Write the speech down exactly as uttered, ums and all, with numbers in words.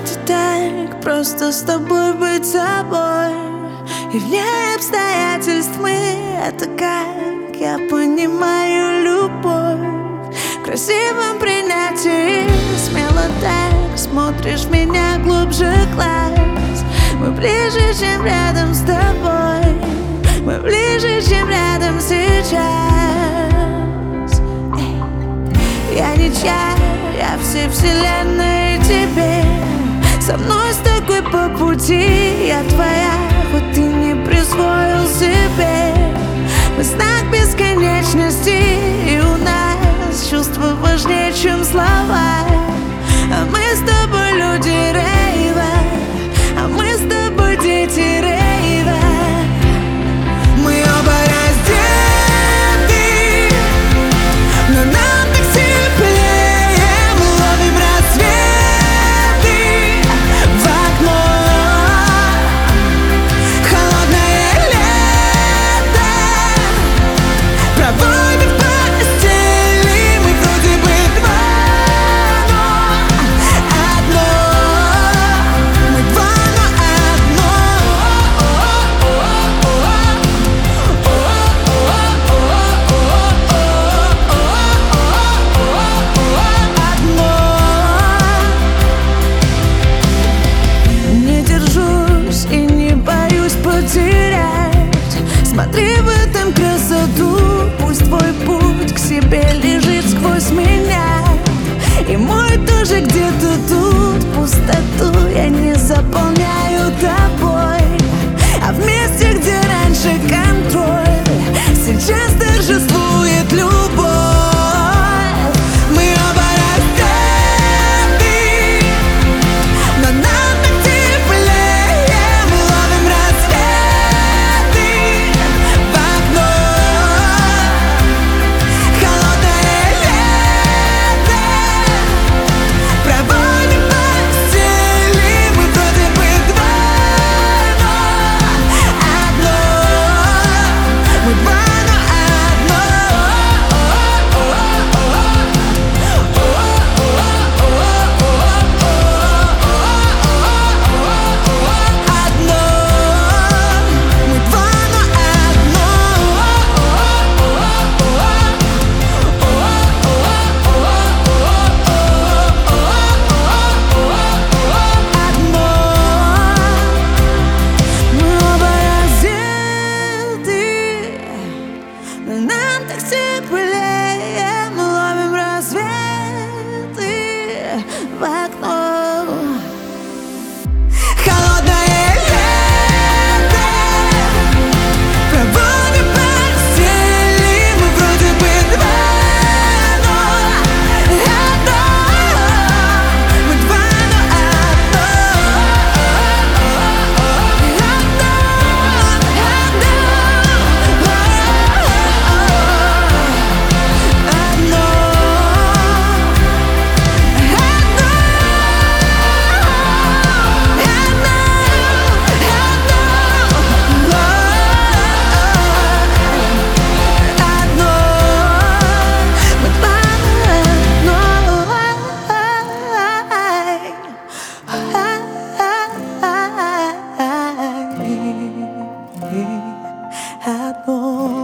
так просто с тобой быть собой. И вне обстоятельств мы — это как я понимаю любовь. В красивом принятии смело так смотришь в меня глубже глаз. Мы ближе, чем рядом с тобой. Мы ближе, чем рядом сейчас. Эй. Я ничья, я всей вселенной тебе. Со мной с тобой по пути, я твоя, хоть ты не присвоил себе. Мы знак бесконечности, и у нас чувства важнее, чем слова. А мы с тобой люди рейва, а мы с тобой дети рейва. Мы оба раздеты, но нам так теплее. Мы ловим рассветы в окно. Холодное лето проводим в постели. Мы вроде бы два, но одно. Мы два, но одно. Не держусь и не боюсь потерять. Смотри в этом красоту. Пусть твой путь к себе лежит сквозь меня, и мой тоже где-то тут. Пустоту я не заполняю тобой, а в месте, где раньше контроль, сейчас торжествует любовь. Мы оба раздеты, но нам так теплее. Мы ловим рассветы в окно. Холодное лето проводим в постели. Мы вроде бы два, но одно. Мы два, но одно. Одно. Мы два, но одно. Одно. Мы оба раздеты, но нам так теплее. Мы ловим рассветы в окно. Холодное лето проводим в постели. Мы вроде бы два, но одно. Мы два, но одно. Одно.